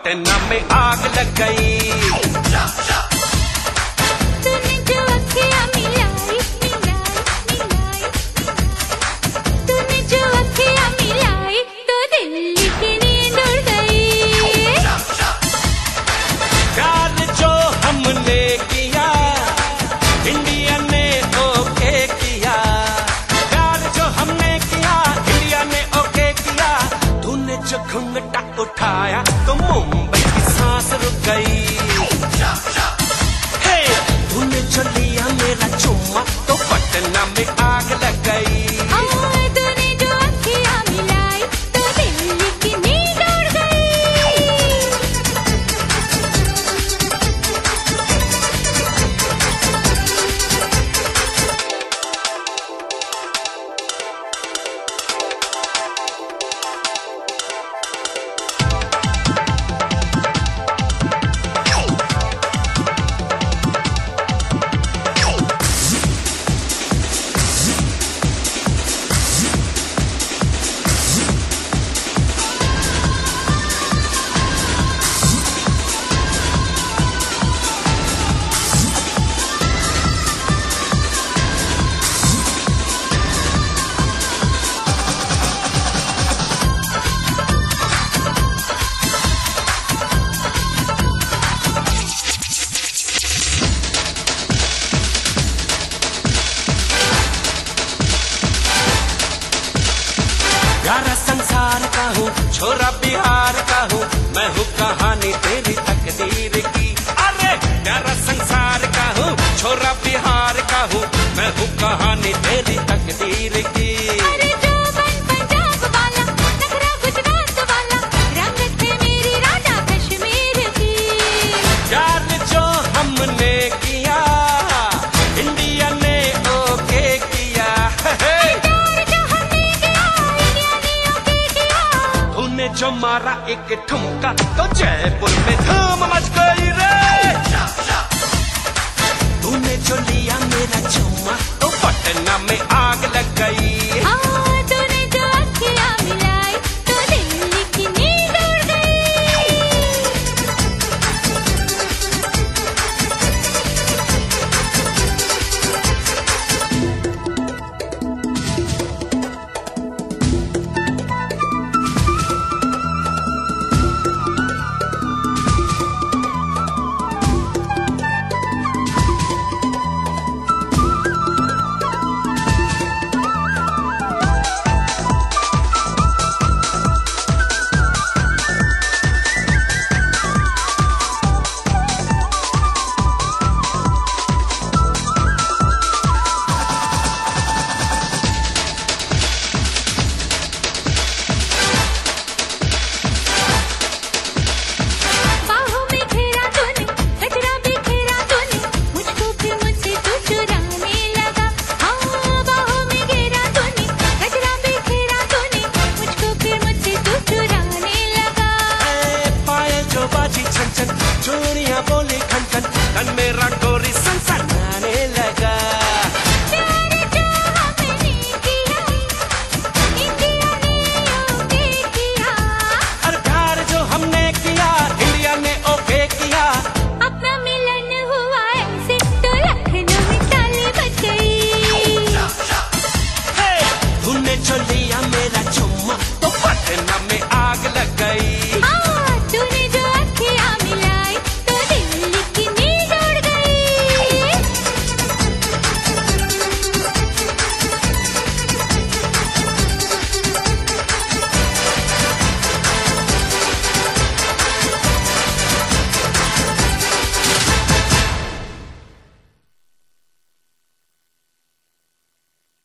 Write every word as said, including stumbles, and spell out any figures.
पटना में आग लग गई। तूने जो अखियाँ मिलाई मिलाई मिलाई, तूने जो अखियाँ मिलाई तो दिल्ली की नींद उड़ गई। प्यार जो हमने किया इंडिया ने ओके किया, प्यार जो हमने किया इंडिया ने ओके किया। तूने जो घूंघटा उठाया तो मुंबई की सांस रुक गई। हे तूने जो लिया मेरा चुम्मा तो पटना में आग लग गई। तूने जो अखियाँ मिलाई तो दिल्ली की नींद उड़ गई। प्यारा संसार का हूँ छोरा बिहार का हूँ, मैं हूँ कहानी तेरी तकदीर की। अरे प्यारा संसार का हूँ छोरा बिहार का हूँ, मैं हूँ कहानी तेरी तकदीर की। अरे जो बन पंजाब वाला नखरा गुजरात वाला, रंग थे मेरी राजा कश्मीर की। प्यार जो हमने किया इंडिया ने ओके किया। प्यार जो हमने किया इंडिया ने ओके किया। तूने जो मारा एक ठुमका तो जयपुर में धूम मच गई रे। तूने जो लिया मेरा चुम्मा तो पटना में आग लग गई। हाँ, तूने जो अखियाँ मिलाई तो दिल्ली की नींद उड़ गई। बाहों में घेरा तूने, गजरा बिखेरा तूने, मुझको फिर मुझसे तू चुराने लगा। हाँ, बाहों में घेरा तूने, गजरा बिखेरा तूने, मुझको फिर मुझसे तू चुराने लगा। ए, पायल जो बाजी छन छन, चूड़ियां बोली खन खन, तन मेरा गोरी सन सन।